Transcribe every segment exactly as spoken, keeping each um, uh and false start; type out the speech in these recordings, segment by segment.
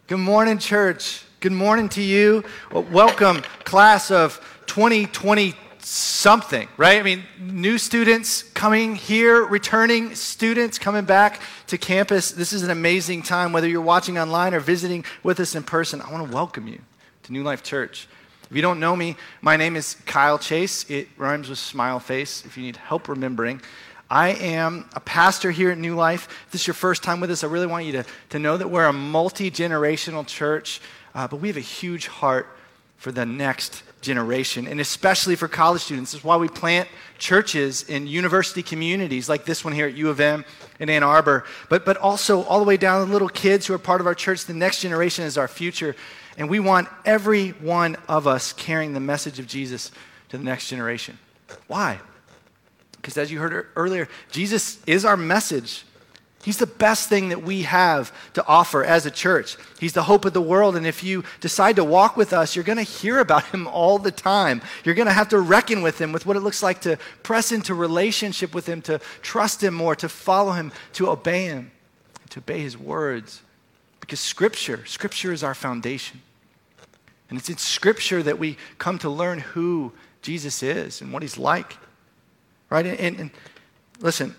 Good morning, church. Good morning to you. Well, welcome, class of twenty twenty something, right? I mean, new students coming here, returning students coming back to campus. This is an amazing time. Whether you're watching online or visiting with us in person, I want to welcome you to New Life Church. If you don't know me, my name is Kyle Chase. It rhymes with smile face if you need help remembering. I am a pastor here at New Life. If this is your first time with us, I really want you to, to know that we're a multi-generational church, uh, but we have a huge heart for the next generation, and especially for college students. This is why we plant churches in university communities like this one here at U of M in Ann Arbor, but, but also all the way down to little kids who are part of our church. The next generation is our future, and we want every one of us carrying the message of Jesus to the next generation. Why? Because as you heard earlier, Jesus is our message. He's the best thing that we have to offer as a church. He's the hope of the world, and if you decide to walk with us, you're going to hear about him all the time. You're going to have to reckon with him, with what it looks like to press into relationship with him, to trust him more, to follow him, to obey him, to obey his words. Because Scripture, Scripture is our foundation. And it's in Scripture that we come to learn who Jesus is and what he's like. Right? And, and, and listen,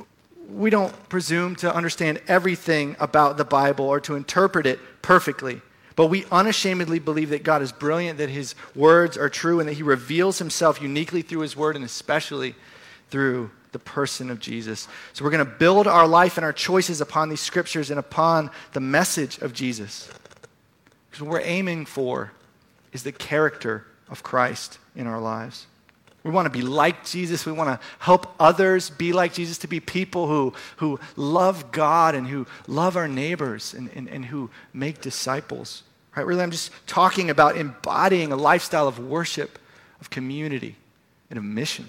we don't presume to understand everything about the Bible or to interpret it perfectly, but we unashamedly believe that God is brilliant, that his words are true, and that he reveals himself uniquely through his word and especially through the person of Jesus. So we're going to build our life and our choices upon these scriptures and upon the message of Jesus. Because what we're aiming for is the character of Christ in our lives. We want to be like Jesus. We want to help others be like Jesus, to be people who, who love God and who love our neighbors and, and, and who make disciples. Right? Really, I'm just talking about embodying a lifestyle of worship, of community, and of mission.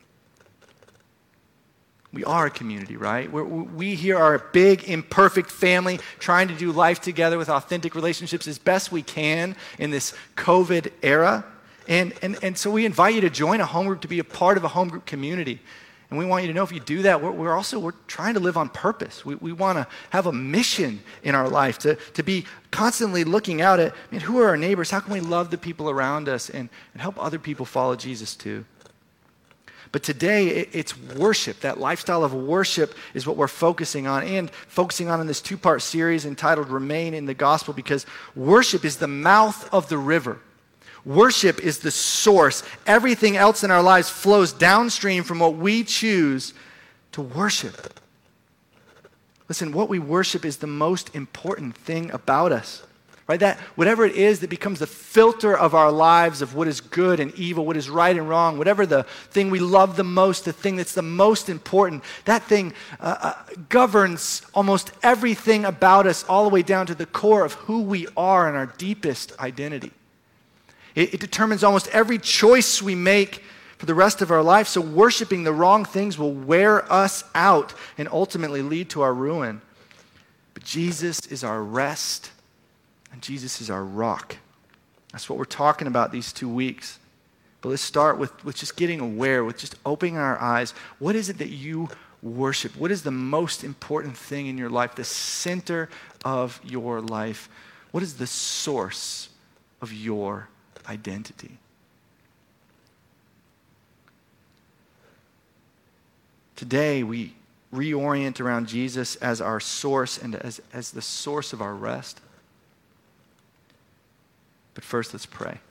We are a community, right? We're, we here are a big, imperfect family trying to do life together with authentic relationships as best we can in this COVID era. And, and and so we invite you to join a home group, to be a part of a home group community. And we want you to know if you do that, we're, we're also we're trying to live on purpose. We, we want to have a mission in our life, to, to be constantly looking out at, I mean, who are our neighbors? How can we love the people around us and, and help other people follow Jesus too? But today, it, it's worship. That lifestyle of worship is what we're focusing on, and focusing on in this two-part series entitled Remain in the Gospel, because worship is the mouth of the river. Worship is the source. Everything else in our lives flows downstream from what we choose to worship. Listen, what we worship is the most important thing about us. Right? That whatever it is that becomes the filter of our lives, of what is good and evil, what is right and wrong, whatever the thing we love the most, the thing that's the most important, that thing uh, uh, governs almost everything about us, all the way down to the core of who we are and our deepest identity. It, it determines almost every choice we make for the rest of our life. So worshiping the wrong things will wear us out and ultimately lead to our ruin. But Jesus is our rest, and Jesus is our rock. That's what we're talking about these two weeks. But let's start with, with just getting aware, with just opening our eyes. What is it that you worship? What is the most important thing in your life, the center of your life? What is the source of your identity? Today, we reorient around Jesus as our source and as, as the source of our rest. But first, let's pray.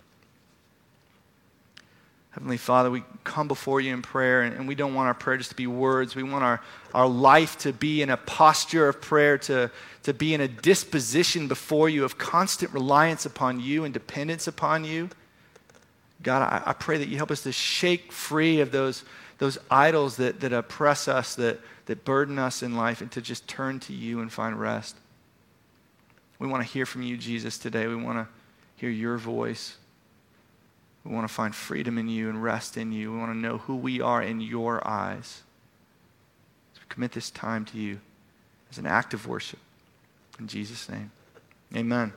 Heavenly Father, we come before you in prayer, and, and we don't want our prayer just to be words. We want our, our life to be in a posture of prayer, to, to be in a disposition before you of constant reliance upon you and dependence upon you. God, I, I pray that you help us to shake free of those, those idols that, that oppress us, that, that burden us in life, and to just turn to you and find rest. We want to hear from you, Jesus, today. We want to hear your voice. We want to find freedom in you and rest in you. We want to know who we are in your eyes. So we commit this time to you as an act of worship. In Jesus' name, amen.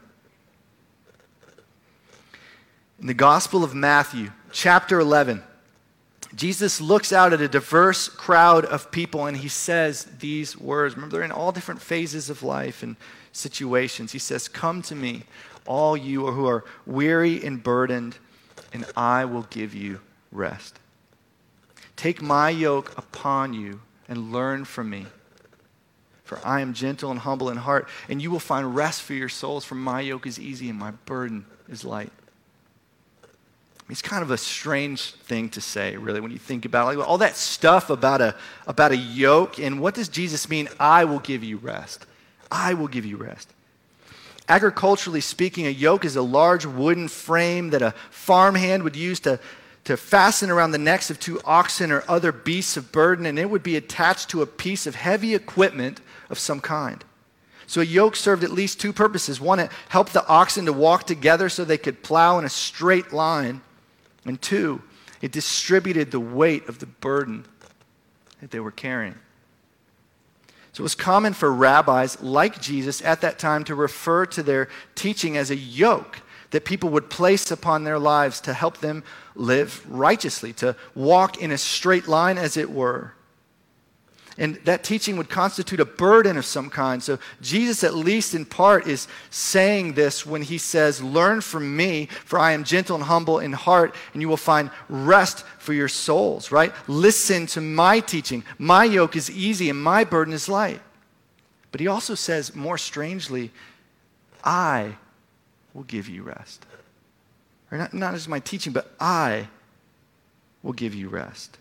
In the Gospel of Matthew, chapter eleven, Jesus looks out at a diverse crowd of people and he says these words. Remember, they're in all different phases of life and situations. He says, "Come to me, all you who are weary and burdened, and I will give you rest. Take my yoke upon you and learn from me. For I am gentle and humble in heart, and you will find rest for your souls, for my yoke is easy and my burden is light." It's kind of a strange thing to say, really, when you think about it. Like all that stuff about a, about a yoke, and what does Jesus mean, I will give you rest? I will give you rest. Agriculturally speaking, a yoke is a large wooden frame that a farmhand would use to, to fasten around the necks of two oxen or other beasts of burden, and it would be attached to a piece of heavy equipment of some kind. So a yoke served at least two purposes. One, it helped the oxen to walk together so they could plow in a straight line. And two, it distributed the weight of the burden that they were carrying. So it was common for rabbis like Jesus at that time to refer to their teaching as a yoke that people would place upon their lives to help them live righteously, to walk in a straight line, as it were. And that teaching would constitute a burden of some kind. So Jesus, at least in part, is saying this when he says, "Learn from me, for I am gentle and humble in heart, and you will find rest for your souls," right? Listen to my teaching. My yoke is easy and my burden is light. But he also says, more strangely, I will give you rest. Or not, not as my teaching, but I will give you rest.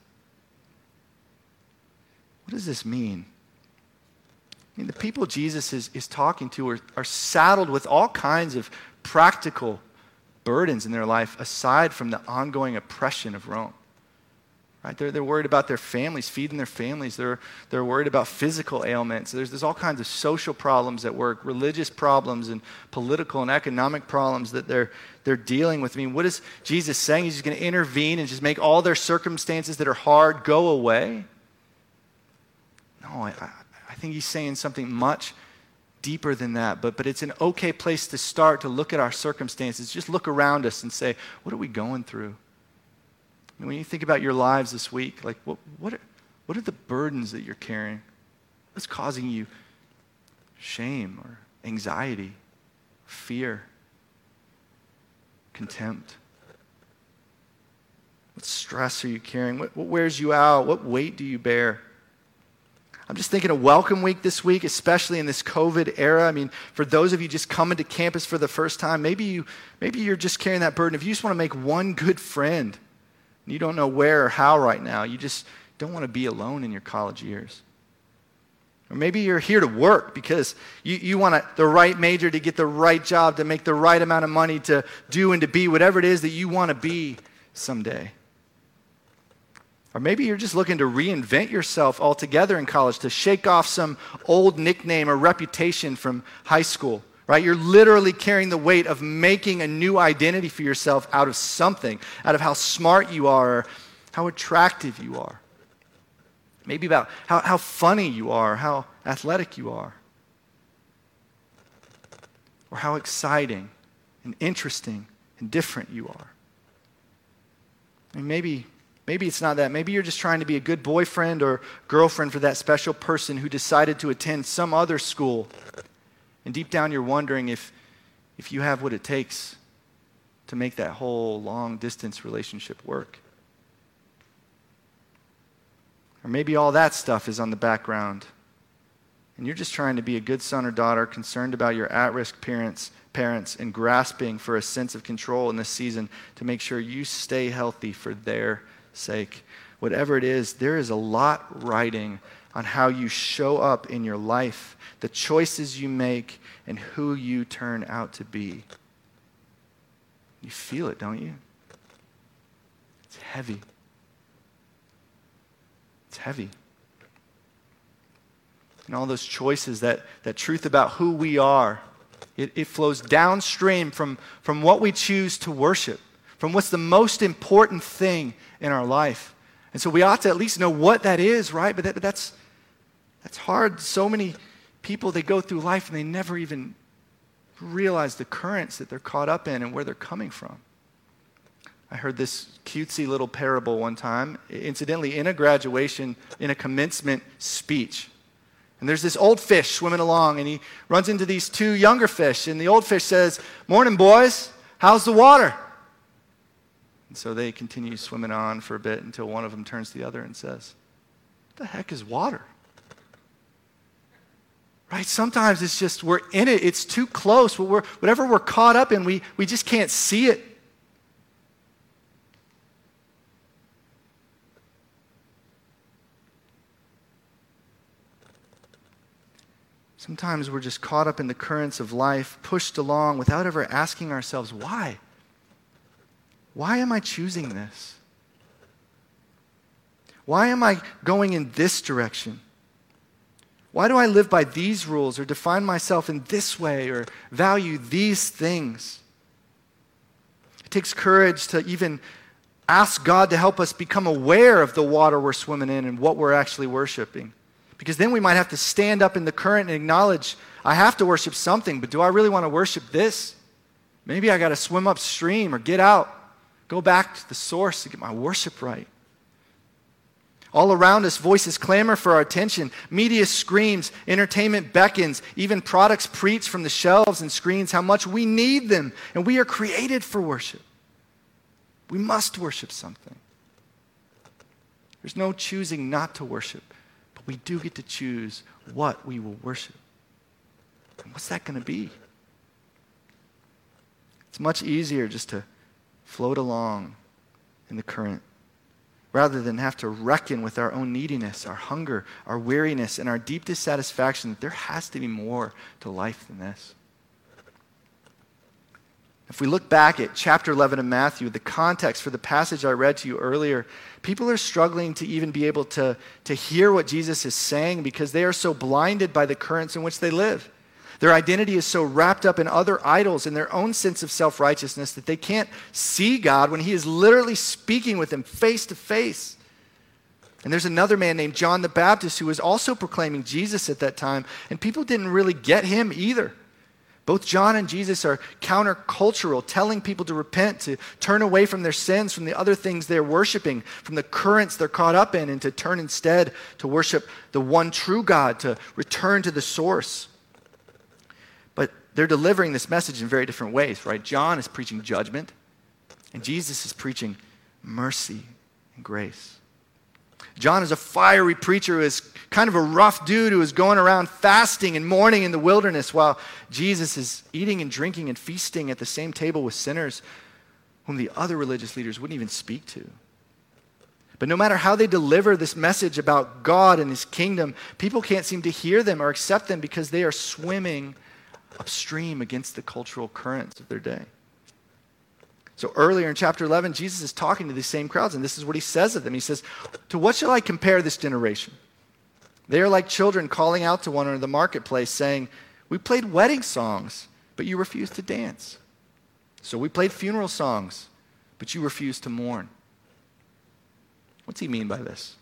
What does this mean? I mean, the people Jesus is, is talking to are, are saddled with all kinds of practical burdens in their life aside from the ongoing oppression of Rome. Right? They're, they're worried about their families, feeding their families. They're, they're worried about physical ailments. There's, there's all kinds of social problems at work, religious problems, and political and economic problems that they're, they're dealing with. I mean, what is Jesus saying? He's just going to intervene and just make all their circumstances that are hard go away? No, I, I think he's saying something much deeper than that. But, but it's an okay place to start to look at our circumstances. Just look around us and say, what are we going through? And when you think about your lives this week, like what, what, are, what are the burdens that you're carrying? What's causing you shame or anxiety, fear, contempt? What stress are you carrying? What, what wears you out? What weight do you bear? I'm just thinking a welcome week this week, especially in this COVID era. I mean, for those of you just coming to campus for the first time, maybe, you, maybe you're just carrying that burden. If you just want to make one good friend, and you don't know where or how right now, you just don't want to be alone in your college years. Or maybe you're here to work because you, you want a, the right major to get the right job, to make the right amount of money to do and to be whatever it is that you want to be someday. Or maybe you're just looking to reinvent yourself altogether in college, to shake off some old nickname or reputation from high school, right? You're literally carrying the weight of making a new identity for yourself out of something, out of how smart you are, or how attractive you are. Maybe about how, how funny you are, how athletic you are, or how exciting and interesting and different you are. And maybe... Maybe it's not that. Maybe you're just trying to be a good boyfriend or girlfriend for that special person who decided to attend some other school. And deep down you're wondering if, if you have what it takes to make that whole long-distance relationship work. Or maybe all that stuff is on the background. And you're just trying to be a good son or daughter, concerned about your at-risk parents, parents and grasping for a sense of control in this season to make sure you stay healthy for their sake. Whatever it is, there is a lot riding on how you show up in your life, the choices you make, and who you turn out to be. You feel it, don't you? It's heavy. It's heavy. And all those choices, that, that truth about who we are, it, it flows downstream from, from what we choose to worship, from what's the most important thing in our life. And so we ought to at least know what that is, right? But, that, but that's, that's hard. So many people, they go through life and they never even realize the currents that they're caught up in and where they're coming from. I heard this cutesy little parable one time, incidentally, in a graduation, in a commencement speech. And there's this old fish swimming along, and he runs into these two younger fish, and the old fish says, "Morning, boys. How's the water?" And so they continue swimming on for a bit until one of them turns to the other and says, "What the heck is water?" Right? Sometimes it's just, we're in it. It's too close. We're, whatever we're caught up in, we, we just can't see it. Sometimes we're just caught up in the currents of life, pushed along without ever asking ourselves, why? Why am I choosing this? Why am I going in this direction? Why do I live by these rules or define myself in this way or value these things? It takes courage to even ask God to help us become aware of the water we're swimming in and what we're actually worshiping. Because then we might have to stand up in the current and acknowledge, I have to worship something, but do I really want to worship this? Maybe I got to swim upstream or get out, go back to the source to get my worship right. All around us, voices clamor for our attention. Media screams, entertainment beckons, even products preach from the shelves and screens how much we need them, and we are created for worship. We must worship something. There's no choosing not to worship, but we do get to choose what we will worship. And what's that going to be? It's much easier just to float along in the current, rather than have to reckon with our own neediness, our hunger, our weariness, and our deep dissatisfaction that there has to be more to life than this. If we look back at chapter eleven of Matthew, the context for the passage I read to you earlier, people are struggling to even be able to, to hear what Jesus is saying because they are so blinded by the currents in which they live. Their identity is so wrapped up in other idols and their own sense of self-righteousness that they can't see God when he is literally speaking with them face to face. And there's another man named John the Baptist who was also proclaiming Jesus at that time, and people didn't really get him either. Both John and Jesus are countercultural, telling people to repent, to turn away from their sins, from the other things they're worshiping, from the currents they're caught up in, and to turn instead to worship the one true God, to return to the source. But they're delivering this message in very different ways, right? John is preaching judgment, and Jesus is preaching mercy and grace. John is a fiery preacher who is kind of a rough dude who is going around fasting and mourning in the wilderness, while Jesus is eating and drinking and feasting at the same table with sinners whom the other religious leaders wouldn't even speak to. But no matter how they deliver this message about God and his kingdom, people can't seem to hear them or accept them because they are swimming upstream against the cultural currents of their day. So earlier in chapter eleven, Jesus is talking to these same crowds, and this is what he says of them. He says, "To what shall I compare this generation? They are like children calling out to one another in the marketplace, saying, 'We played wedding songs, but you refused to dance. So we played funeral songs, but you refused to mourn.'" What's he mean by this?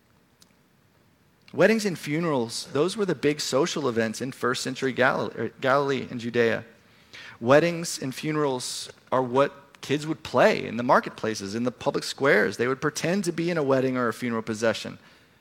Weddings and funerals, those were the big social events in first century Galilee, Galilee and Judea. Weddings and funerals are what kids would play in the marketplaces, in the public squares. They would pretend to be in a wedding or a funeral procession.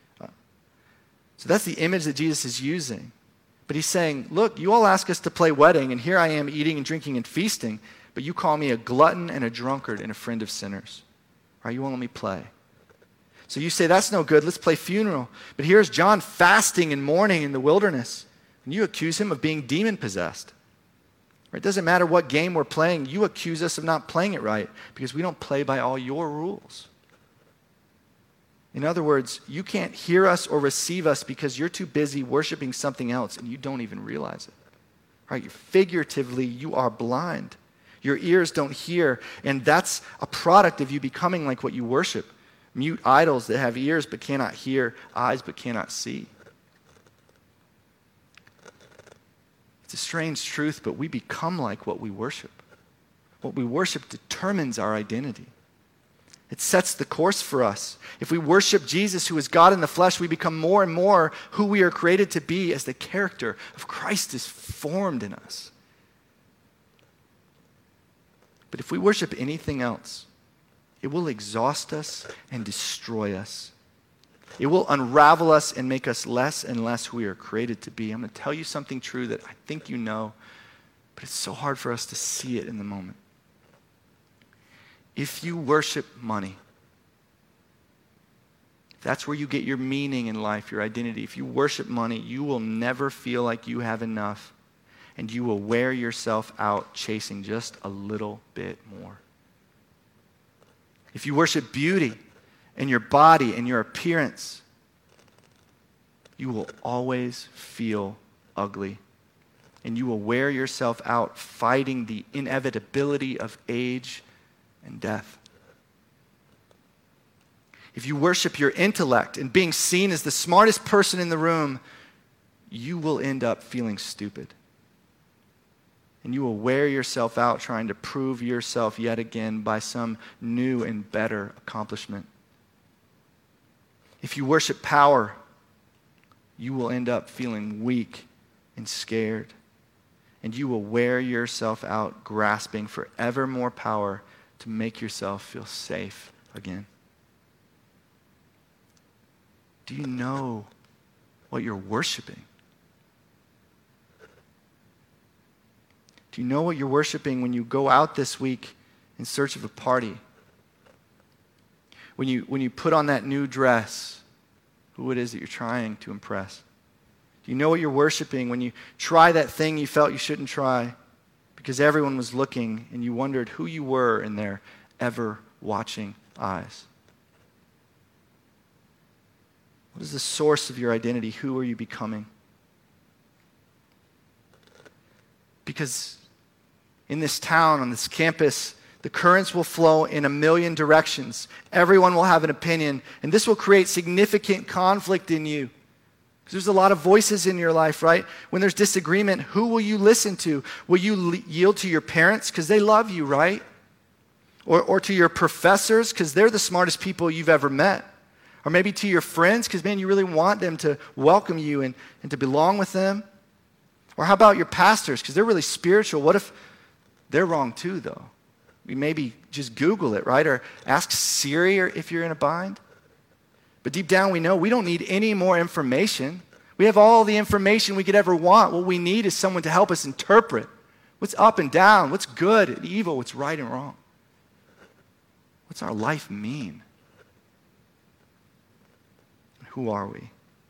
So that's the image that Jesus is using. But he's saying, look, you all ask us to play wedding, and here I am eating and drinking and feasting, but you call me a glutton and a drunkard and a friend of sinners. Right? You won't let me play. So you say, that's no good, let's play funeral. But here's John fasting and mourning in the wilderness, and you accuse him of being demon-possessed. It doesn't matter what game we're playing, you accuse us of not playing it right because we don't play by all your rules. In other words, you can't hear us or receive us because you're too busy worshiping something else and you don't even realize it. Right? Figuratively, you are blind. Your ears don't hear, and that's a product of you becoming like what you worship. Mute idols that have ears but cannot hear, eyes but cannot see. It's a strange truth, but we become like what we worship. What we worship determines our identity. It sets the course for us. If we worship Jesus, who is God in the flesh, we become more and more who we are created to be as the character of Christ is formed in us. But if we worship anything else, it will exhaust us and destroy us. It will unravel us and make us less and less who we are created to be. I'm going to tell you something true that I think you know, but it's so hard for us to see it in the moment. If you worship money, if that's where you get your meaning in life, your identity, if you worship money, you will never feel like you have enough, and you will wear yourself out chasing just a little bit more. If you worship beauty and your body and your appearance, you will always feel ugly. And you will wear yourself out fighting the inevitability of age and death. If you worship your intellect and being seen as the smartest person in the room, you will end up feeling stupid. And you will wear yourself out trying to prove yourself yet again by some new and better accomplishment. If you worship power, you will end up feeling weak and scared. And you will wear yourself out grasping for ever more power to make yourself feel safe again. Do you know what you're worshiping? Do you know what you're worshiping when you go out this week in search of a party? When you, when you put on that new dress, who it is that you're trying to impress? Do you know what you're worshiping when you try that thing you felt you shouldn't try because everyone was looking and you wondered who you were in their ever-watching eyes? What is the source of your identity? Who are you becoming? Because in this town, on this campus, the currents will flow in a million directions. Everyone will have an opinion, and this will create significant conflict in you. Because there's a lot of voices in your life, right? When there's disagreement, who will you listen to? Will you le- yield to your parents because they love you, right? Or, or to your professors because they're the smartest people you've ever met? Or maybe to your friends because, man, you really want them to welcome you and, and to belong with them? Or how about your pastors because they're really spiritual? What if they're wrong too, though? We maybe just Google it, right? Or ask Siri or if you're in a bind. But deep down we know we don't need any more information. We have all the information we could ever want. What we need is someone to help us interpret what's up and down, what's good and evil, what's right and wrong. What's our life mean? Who are we?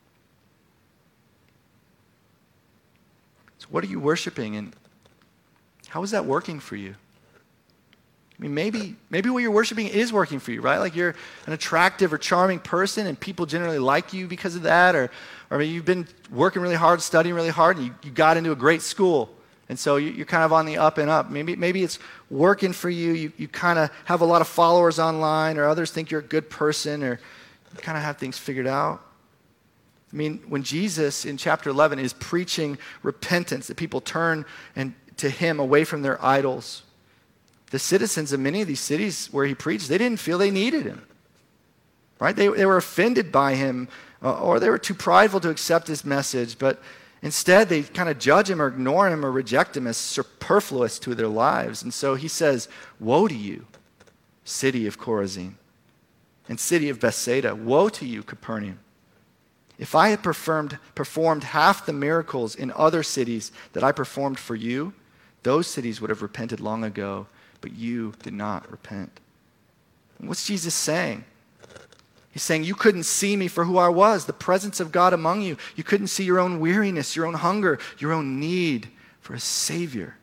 So what are you worshiping, and how is that working for you? I mean, maybe maybe what you're worshiping is working for you, right? Like you're an attractive or charming person and people generally like you because of that. Or, or maybe you've been working really hard, studying really hard, and you, you got into a great school. And so you, you're kind of on the up and up. Maybe maybe it's working for you. You, you kind of have a lot of followers online, or others think you're a good person, or you kind of have things figured out. I mean, when Jesus in chapter eleven is preaching repentance, that people turn and to him away from their idols, the citizens of many of these cities where he preached, they didn't feel they needed him, right? They, they were offended by him, uh, or they were too prideful to accept his message, but instead they kind of judge him or ignore him or reject him as superfluous to their lives. And so he says, woe to you, city of Chorazin, and city of Bethsaida. Woe to you, Capernaum. If I had performed, performed half the miracles in other cities that I performed for you, those cities would have repented long ago, but you did not repent. And what's Jesus saying? He's saying you couldn't see me for who I was, the presence of God among you. You couldn't see your own weariness, your own hunger, your own need for a Savior.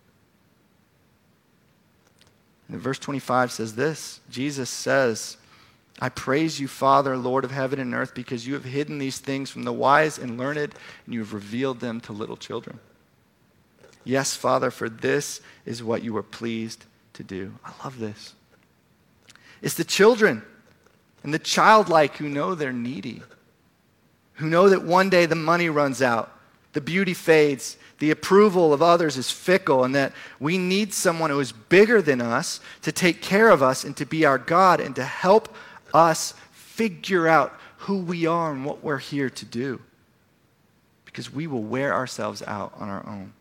And verse twenty-five says this. Jesus says, I praise you, Father, Lord of heaven and earth, because you have hidden these things from the wise and learned, and you have revealed them to little children. Yes, Father, for this is what you were pleased to do. I love this. It's the children and the childlike who know they're needy, who know that one day the money runs out, the beauty fades, the approval of others is fickle, and that we need someone who is bigger than us to take care of us and to be our God and to help us figure out who we are and what we're here to do, because we will wear ourselves out on our own.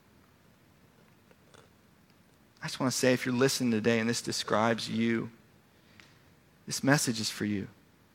I just want to say, if you're listening today and this describes you, this message is for you.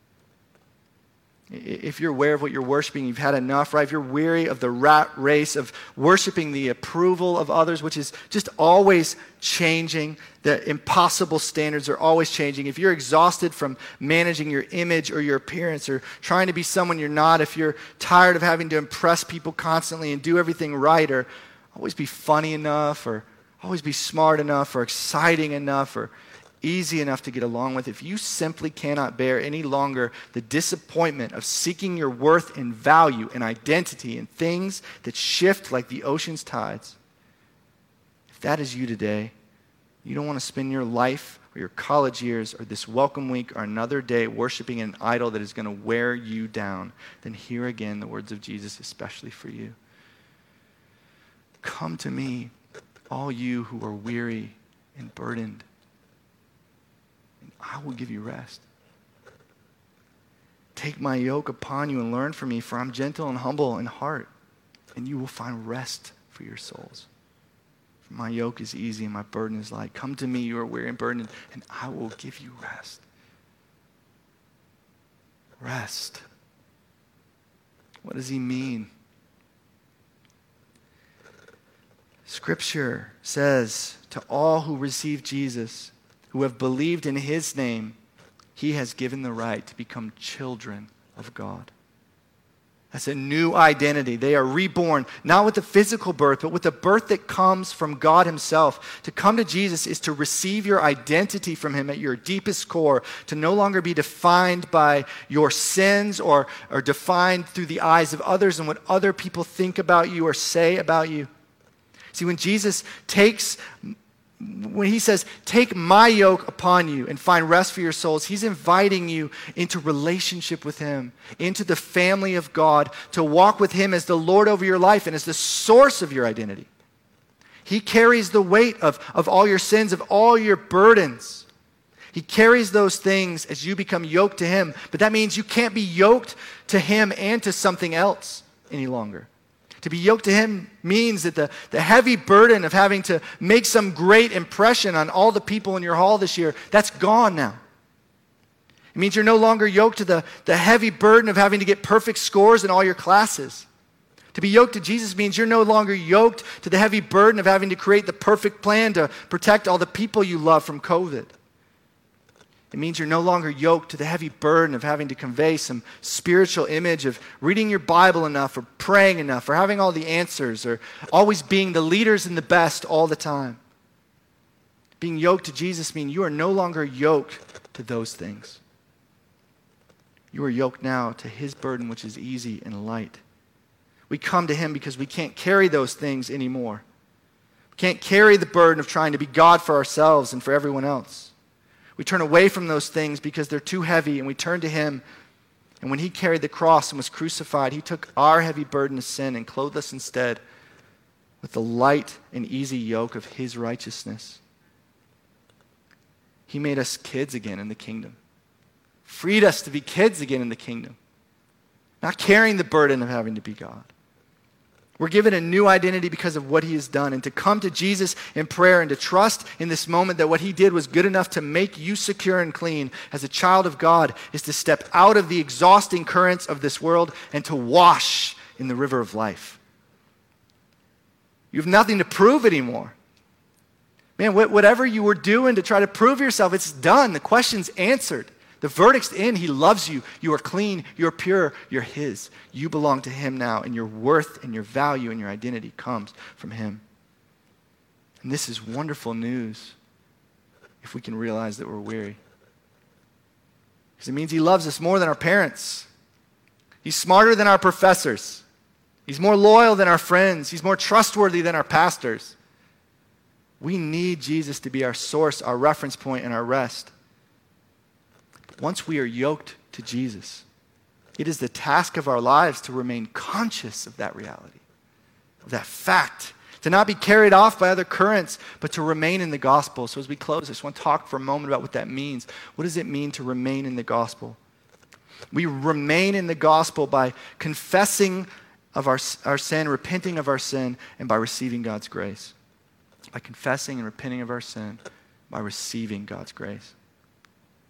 If you're aware of what you're worshiping, you've had enough, right? If you're weary of the rat race of worshiping the approval of others, which is just always changing, the impossible standards are always changing. If you're exhausted from managing your image or your appearance or trying to be someone you're not, if you're tired of having to impress people constantly and do everything right or always be funny enough or always be smart enough or exciting enough or easy enough to get along with, if you simply cannot bear any longer the disappointment of seeking your worth and value and identity in things that shift like the ocean's tides, if that is you today, you don't want to spend your life or your college years or this welcome week or another day worshiping an idol that is going to wear you down, then hear again the words of Jesus, especially for you. Come to me, all you who are weary and burdened, I will give you rest. Take my yoke upon you and learn from me, for I'm gentle and humble in heart, and you will find rest for your souls. For my yoke is easy and my burden is light. Come to me, you are weary and burdened, and I will give you rest. Rest. What does he mean? Scripture says to all who receive Jesus, who have believed in his name, he has given the right to become children of God. That's a new identity. They are reborn, not with a physical birth, but with a birth that comes from God himself. To come to Jesus is to receive your identity from him at your deepest core, to no longer be defined by your sins or, or defined through the eyes of others and what other people think about you or say about you. See, when Jesus takes When he says, take my yoke upon you and find rest for your souls, he's inviting you into relationship with him, into the family of God, to walk with him as the Lord over your life and as the source of your identity. He carries the weight of, of all your sins, of all your burdens. He carries those things as you become yoked to him, but that means you can't be yoked to him and to something else any longer. To be yoked to him means that the, the heavy burden of having to make some great impression on all the people in your hall this year, that's gone now. It means you're no longer yoked to the, the heavy burden of having to get perfect scores in all your classes. To be yoked to Jesus means you're no longer yoked to the heavy burden of having to create the perfect plan to protect all the people you love from COVID. It means you're no longer yoked to the heavy burden of having to convey some spiritual image of reading your Bible enough or praying enough or having all the answers or always being the leaders and the best all the time. Being yoked to Jesus means you are no longer yoked to those things. You are yoked now to his burden, which is easy and light. We come to him because we can't carry those things anymore. We can't carry the burden of trying to be God for ourselves and for everyone else. We turn away from those things because they're too heavy, and we turn to him. And when he carried the cross and was crucified, he took our heavy burden of sin and clothed us instead with the light and easy yoke of his righteousness. He made us kids again in the kingdom. Freed us to be kids again in the kingdom. Not carrying the burden of having to be God. We're given a new identity because of what he has done. And to come to Jesus in prayer and to trust in this moment that what he did was good enough to make you secure and clean as a child of God is to step out of the exhausting currents of this world and to wash in the river of life. You have nothing to prove anymore. Man, whatever you were doing to try to prove yourself, it's done. The question's answered. The verdict's in. He loves you. You are clean. You're pure. You're his. You belong to him now, and your worth and your value and your identity comes from him. And this is wonderful news if we can realize that we're weary. Because it means he loves us more than our parents. He's smarter than our professors. He's more loyal than our friends. He's more trustworthy than our pastors. We need Jesus to be our source, our reference point, and our rest. Once we are yoked to Jesus, it is the task of our lives to remain conscious of that reality, of that fact, to not be carried off by other currents, but to remain in the gospel. So as we close, I just want to talk for a moment about what that means. What does it mean to remain in the gospel? We remain in the gospel by confessing of our, our sin, repenting of our sin, and by receiving God's grace. By confessing and repenting of our sin, by receiving God's grace.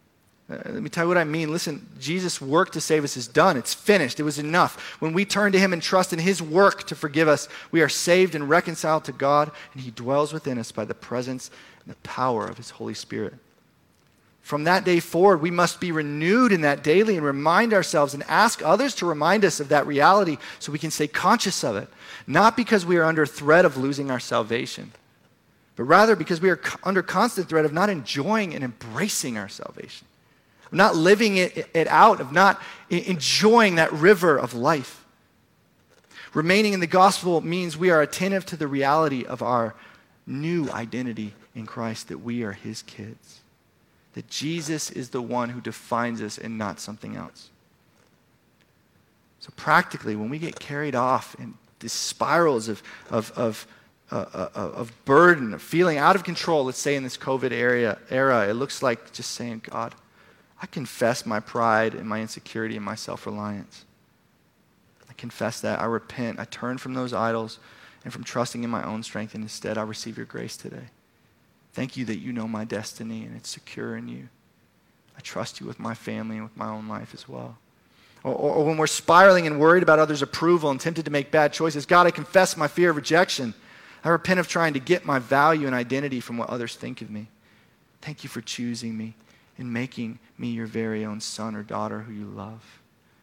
Uh, let me tell you what I mean. Listen, Jesus' work to save us is done. It's finished. It was enough. When we turn to him and trust in his work to forgive us, we are saved and reconciled to God, and he dwells within us by the presence and the power of his Holy Spirit. From that day forward, we must be renewed in that daily and remind ourselves and ask others to remind us of that reality so we can stay conscious of it. Not because we are under threat of losing our salvation, but rather because we are under constant threat of not enjoying and embracing our salvation, of not living it, it out, of not enjoying that river of life. Remaining in the gospel means we are attentive to the reality of our new identity in Christ, that we are his kids. That Jesus is the one who defines us and not something else. So practically, when we get carried off in these spirals of, of, of, uh, uh, of burden, of feeling out of control, let's say in this COVID era, era, it looks like just saying, God, I confess my pride and my insecurity and my self-reliance. I confess that. I repent. I turn from those idols and from trusting in my own strength, and instead I receive your grace today. Thank you that you know my destiny and it's secure in you. I trust you with my family and with my own life as well. Or, or, or when we're spiraling and worried about others' approval and tempted to make bad choices, God, I confess my fear of rejection. I repent of trying to get my value and identity from what others think of me. Thank you for choosing me and making me your very own son or daughter who you love.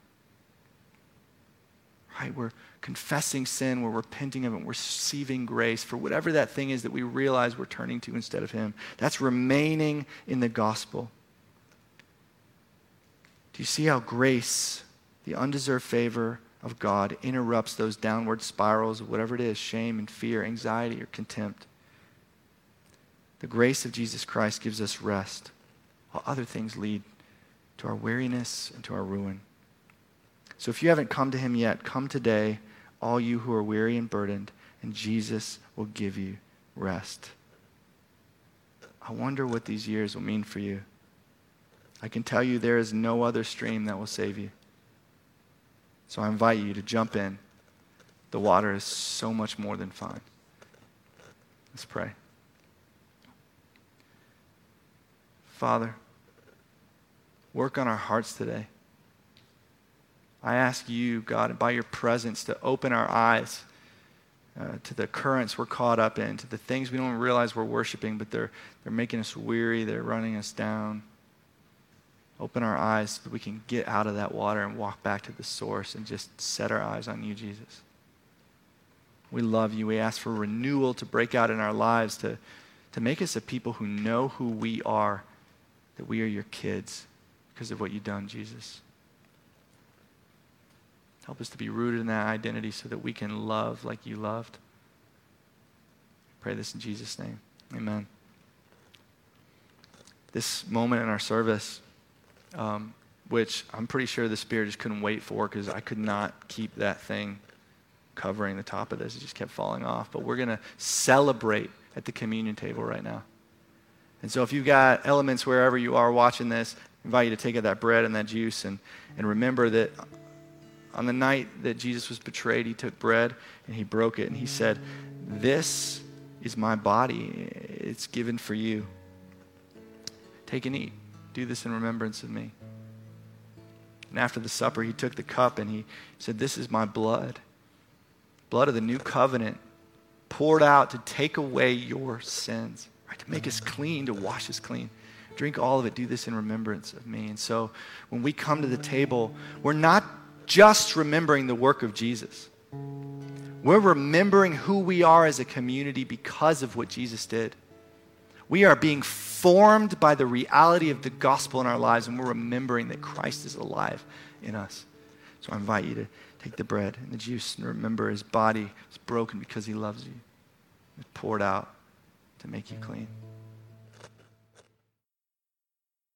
Right? We're confessing sin, we're repenting of it, we're receiving grace for whatever that thing is that we realize we're turning to instead of him. That's remaining in the gospel. Do you see how grace, the undeserved favor of God, interrupts those downward spirals of whatever it is, shame and fear, anxiety or contempt? The grace of Jesus Christ gives us rest, while other things lead to our weariness and to our ruin. So if you haven't come to him yet, come today, all you who are weary and burdened, and Jesus will give you rest. I wonder what these years will mean for you. I can tell you there is no other stream that will save you. So I invite you to jump in. The water is so much more than fine. Let's pray. Father, work on our hearts today. I ask you, God, by your presence to open our eyes uh, to the currents we're caught up in, to the things we don't even realize we're worshiping, but they're, they're making us weary, they're running us down. Open our eyes so that we can get out of that water and walk back to the source and just set our eyes on you, Jesus. We love you. We ask for renewal to break out in our lives, to, to make us a people who know who we are, that we are your kids because of what you've done, Jesus. Help us to be rooted in that identity so that we can love like you loved. I pray this in Jesus' name. Amen. This moment in our service, um, which I'm pretty sure the Spirit just couldn't wait for because I could not keep that thing covering the top of this. It just kept falling off. But we're going to celebrate at the communion table right now. And so if you've got elements wherever you are watching this, I invite you to take out that bread and that juice and, and remember that on the night that Jesus was betrayed, he took bread and he broke it and he said, "This is my body. It's given for you. Take and eat. Do this in remembrance of me." And after the supper, he took the cup and he said, "This is my blood, blood of the new covenant, poured out to take away your sins," right? To make us clean, to wash us clean. Drink all of it. Do this in remembrance of me. And so when we come to the table, we're not just remembering the work of Jesus. We're remembering who we are as a community because of what Jesus did. We are being formed by the reality of the gospel in our lives, and we're remembering that Christ is alive in us. So I invite you to take the bread and the juice and remember his body was broken because he loves you. It was poured out to make you clean.